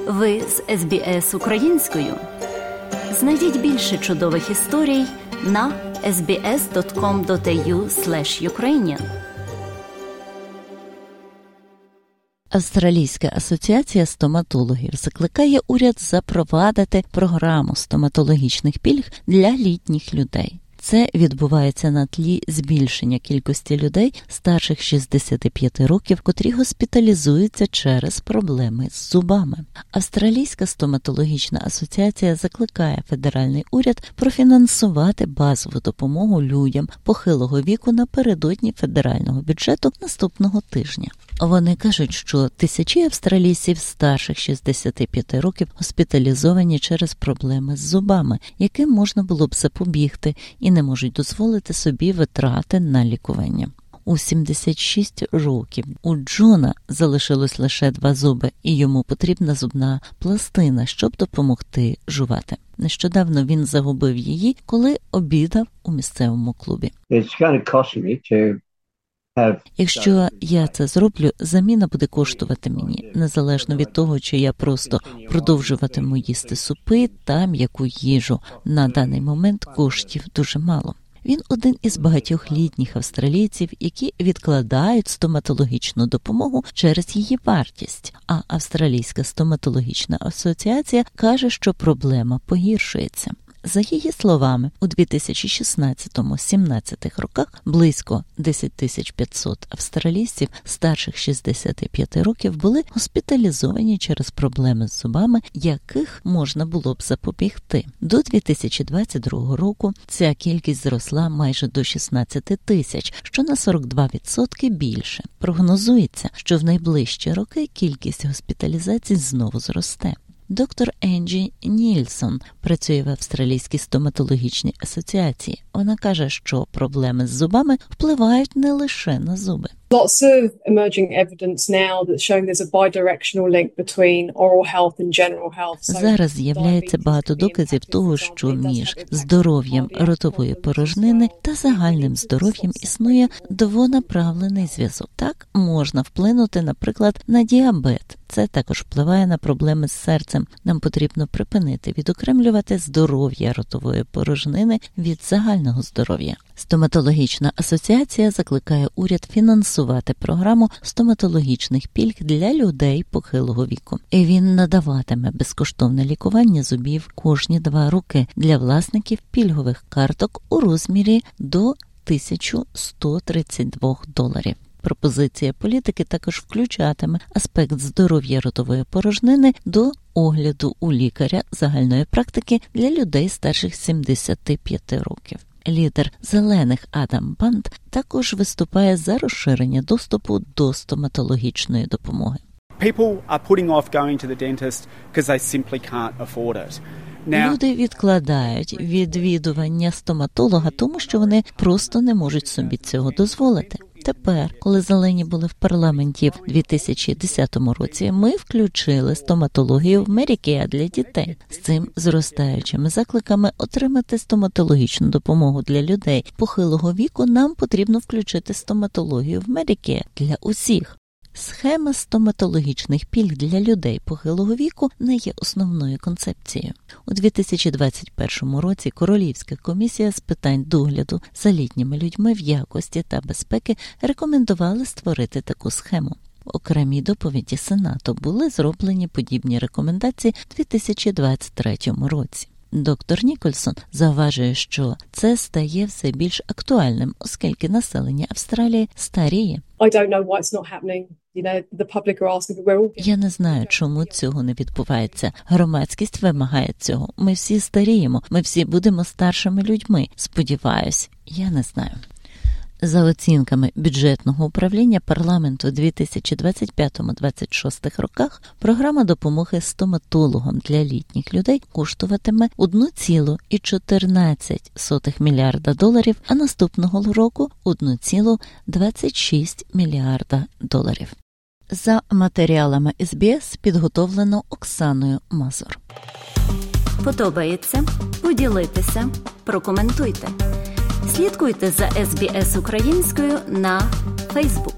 Ви з СБС українською. Знайдіть більше чудових історій на sbs.com.au/Ukrainian. Австралійська асоціація стоматологів закликає уряд запровадити програму стоматологічних пільг для літніх людей. Це відбувається на тлі збільшення кількості людей старших 65 років, котрі госпіталізуються через проблеми з зубами. Австралійська стоматологічна асоціація закликає федеральний уряд профінансувати базову допомогу людям похилого віку напередодні федерального бюджету наступного тижня. Вони кажуть, що тисячі австралійців старших 65 років госпіталізовані через проблеми з зубами, яким можна було б запобігти, і не можуть дозволити собі витрати на лікування. У 76 років у Джона залишилось лише 2 зуби, і йому потрібна зубна пластина, щоб допомогти жувати. Нещодавно він загубив її, коли обідав у місцевому клубі. Якщо я це зроблю, заміна буде коштувати мені, незалежно від того, чи я просто продовжуватиму їсти супи та м'яку їжу. На даний момент коштів дуже мало. Він один із багатьох літніх австралійців, які відкладають стоматологічну допомогу через її вартість. А Австралійська стоматологічна асоціація каже, що проблема погіршується. За її словами, у 2016-17 роках близько 10 500 австралійців старших 65 років були госпіталізовані через проблеми з зубами, яких можна було б запобігти. До 2022 року ця кількість зросла майже до 16 тисяч, що на 42% більше. Прогнозується, що в найближчі роки кількість госпіталізацій знову зросте. Доктор Енджі Нільсон працює в Австралійській стоматологічній асоціації. Вона каже, що проблеми з зубами впливають не лише на зуби. Lots of emerging evidence now that's showing there's a bidirectional link between oral health and general health. Зараз з'являється багато доказів того, що між здоров'ям ротової порожнини та загальним здоров'ям існує двонаправлений зв'язок. Так, можна вплинути, наприклад, на діабет. Це також впливає на проблеми з серцем. Нам потрібно припинити відокремлювати здоров'я ротової порожнини від загального здоров'я. Стоматологічна асоціація закликає уряд фінансувати програму стоматологічних пільг для людей похилого віку. І він надаватиме безкоштовне лікування зубів кожні 2 роки для власників пільгових карток у розмірі до $1132. Пропозиція політики також включатиме аспект здоров'я ротової порожнини до огляду у лікаря загальної практики для людей старших 75 років. Лідер «Зелених» Адам Бант також виступає за розширення доступу до стоматологічної допомоги. People are putting off going to the dentist because they simply can't afford it. Люди відкладають відвідування стоматолога, тому що вони просто не можуть собі цього дозволити. Тепер, коли «Зелені» були в парламенті в 2010 році, ми включили стоматологію в Medicare для дітей. З цим зростаючими закликами отримати стоматологічну допомогу для людей похилого віку нам потрібно включити стоматологію в Medicare для усіх. Схема стоматологічних пільг для людей похилого віку не є основною концепцією. У 2021 році Королівська комісія з питань догляду за літніми людьми в якості та безпеки рекомендували створити таку схему. В окремій доповіді Сенату були зроблені подібні рекомендації у 2023 році. Доктор Нікольсон зауважує, що це стає все більш актуальним, оскільки населення Австралії старіє. Я не знаю, чому цього не відбувається. Громадськість вимагає цього. Ми всі старіємо, ми всі будемо старшими людьми. Сподіваюсь, я не знаю. За оцінками бюджетного управління парламенту у 2025-26 роках, програма допомоги стоматологам для літніх людей коштуватиме $1,14 мільярда, а наступного року $1,26 мільярда. За матеріалами СБС підготовлено Оксаною Мазур. Подобається? Поділіться, прокоментуйте. Слідкуйте за СБС українською на Facebook.